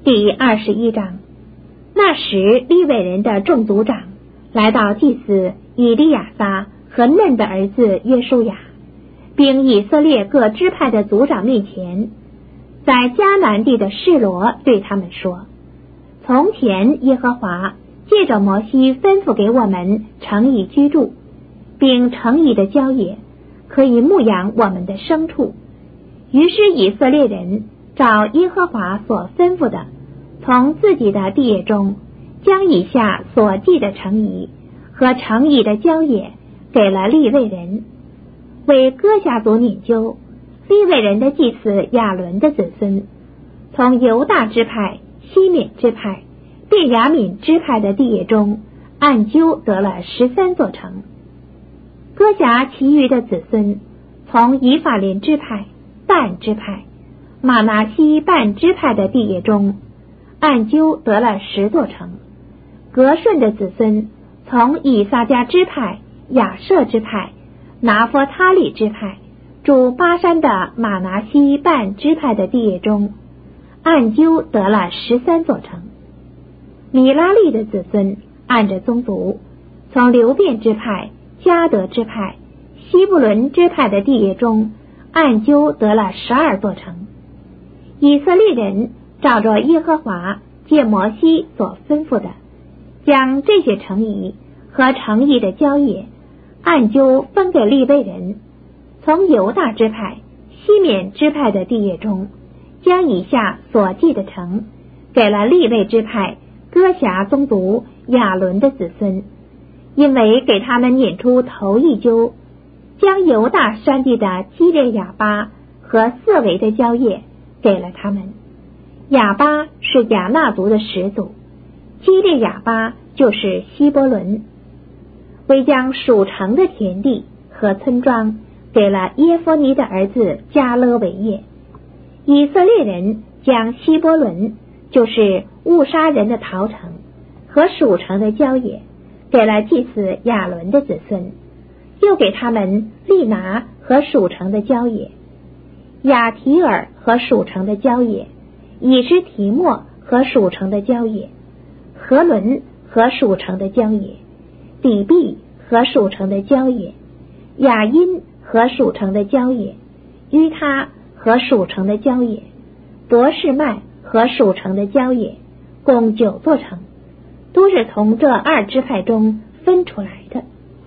第21章。那时利未人的众族长来到祭司以利亚撒和嫩的儿子约书亚，并以色列各支派的族长面前，在迦南地的示罗对他们说：从前耶和华借着摩西吩咐给我们城邑居住，并城邑的郊野可以牧养我们的牲畜。于是以色列人照耶和华所吩咐的，从自己的地业中将以下所记的城邑和城邑的郊野给了利未人，为歌辖族拈阄。利未人的祭司亚伦的子孙，从犹大支派、西缅支派、便雅悯支派的地业中按阄得了13座城。歌辖其余的子孙，从以法莲支派、但支派、玛拿西半支派的地业中按阄得了10座城。革顺的子孙，从以撒迦支派、亚设支派、拿弗他利支派住巴山的玛拿西半支派的地业中按阄得了13座城。米拉利的子孙按着宗族，从流便支派、迦得支派、西布伦支派的地业中按阄得了12座城。以色列人照着耶和华借摩西所吩咐的，将这些城邑和城邑的郊野按阄分给利未人，从犹大支派、西缅支派的地业中将以下所记的城给了利未支派歌辖宗族亚伦的子孙，因为给他们撵出头一阄，将犹大山地的基列雅巴和四围的郊野给了他们。雅巴是亚纳族的始祖，基列雅巴就是希伯伦。为将属城的田地和村庄给了耶弗尼的儿子迦勒为业。以色列人将希伯伦，就是误杀人的逃城和属城的郊野给了祭司亚伦的子孙，又给他们利拿和属城的郊野，亚提尔和属城的郊野，以实提莫和属城的郊野，何伦和属城的郊野，底壁和属城的郊野，雅因和属城的郊野，于他和属城的郊野，伯示麦和属城的郊野，共9座城，都是从这2支派中分出来的。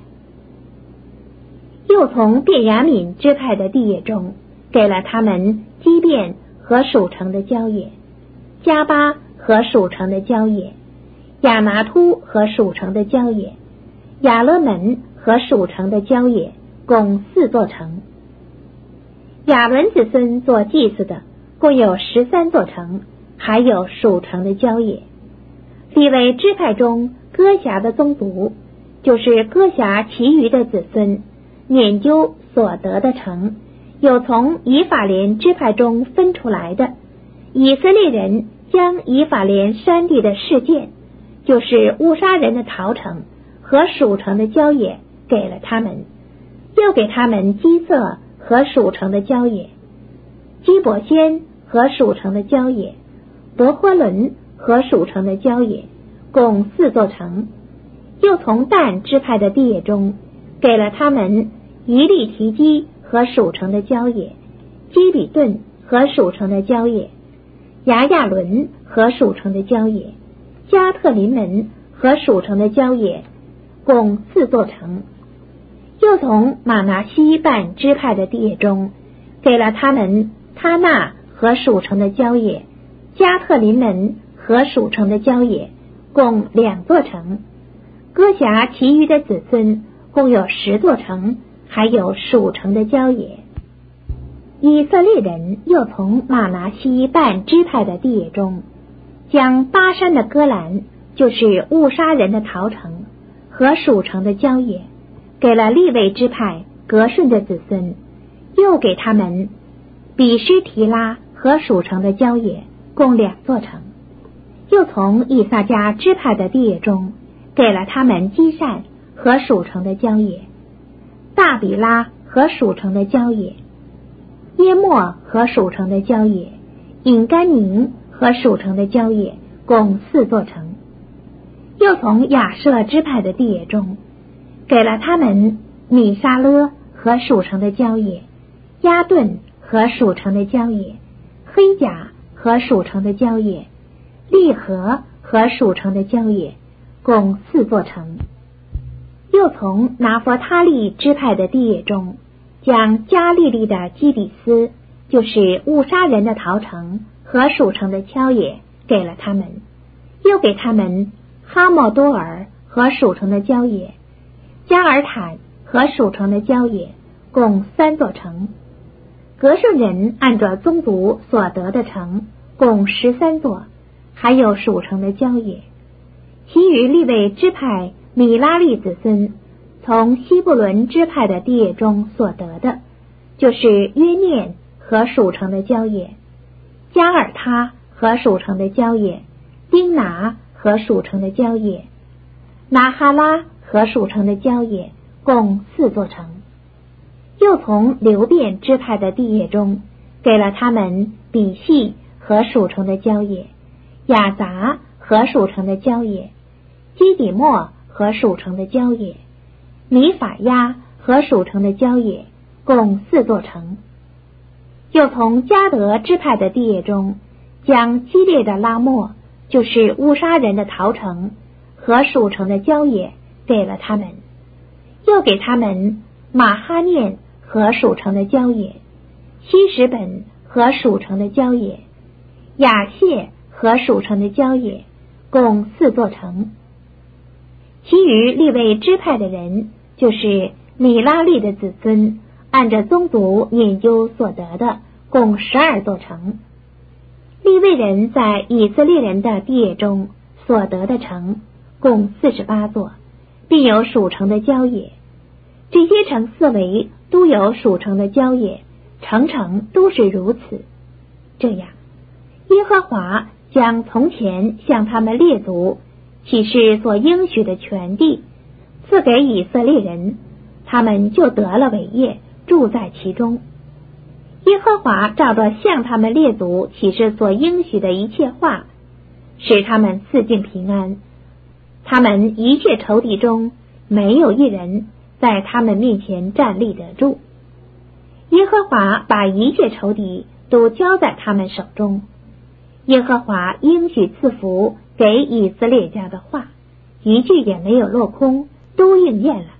又从便雅悯支派的地业中给了他们基遍和属城的郊野，加巴和属城的郊野，亚拿突和属城的郊野，亚勒门和属城的郊野，共4座城。亚伦子孙做祭司的共有13座城，还有属城的郊野。利未支派中歌辖的宗族，就是歌辖其余的子孙撵阄所得的城，有从以法莲支派中分出来的。以色列人将以法莲山地的示剑，就是误杀人的逃城和属城的郊野给了他们，又给他们基色和属城的郊野，基伯先和属城的郊野，伯霍伦和属城的郊野，共4座城。又从但支派的地业中给了他们以利提基和属城的郊野，基比顿和属城的郊野，亚亚伦和属城的郊野，加特林门和属城的郊野，共4座城。又从玛拿西半支派的地业中给了他们他纳和属城的郊野，加特林门和属城的郊野，共2座城。歌辖其余的子孙共有10座城，还有属城的郊野。以色列人又从玛拿西半支派的地业中将巴山的戈兰，就是误杀人的逃城和属城的郊野给了利未支派革顺的子孙，又给他们比施提拉和属城的郊野，共2座城。又从以撒迦支派的地业中给了他们基善和属城的郊野，大比拉和属城的郊野，耶莫和属城的郊野，隐甘宁和属城的郊野，共4座城。又从亚设支派的地业中，给了他们米沙勒和属城的郊野，亚顿和属城的郊野，黑甲和属城的郊野，利和和属城的郊野，共4座城。又从拿弗他利支派的地业中，将加利利的基比斯，就是误杀人的陶城和属城的郊野给了他们，又给他们哈莫多尔和属城的郊野，加尔坦和属城的郊野，共3座城。革顺人按照宗族所得的城，共13座，还有属城的郊野。其余利未支派米拉利子孙从西布伦支派的地业中所得的，就是约念和属城的郊野，加尔他和属城的郊野，丁拿和属城的郊野，拿哈拉和属城的郊野，共4座城。又从流便支派的地业中，给了他们比细和属城的郊野，雅杂和属城的郊野，基底莫和属城的郊野，米法亚和属城的郊野，共4座城。又从迦得支派的地业中，将基列的拉末，就是乌沙人的陶城和属城的郊野给了他们，又给他们马哈念和属城的郊野，希什本和属城的郊野，雅谢和属城的郊野，共4座城。其余利未支派的人，就是米拉利的子孙，按着宗族引究所得的，共12座城。利未人在以色列人的地业中所得的城，共48座，并有属城的郊野。这些城四围都有属城的郊野，城城都是如此。这样，耶和华将从前向他们列祖启示所应许的全地赐给以色列人，他们就得了为业，住在其中。耶和华照着向他们列祖启示所应许的一切话，使他们四境平安，他们一切仇敌中没有一人在他们面前站立得住。耶和华把一切仇敌都交在他们手中。耶和华应许赐福给以色列家的话，一句也没有落空，都应验了。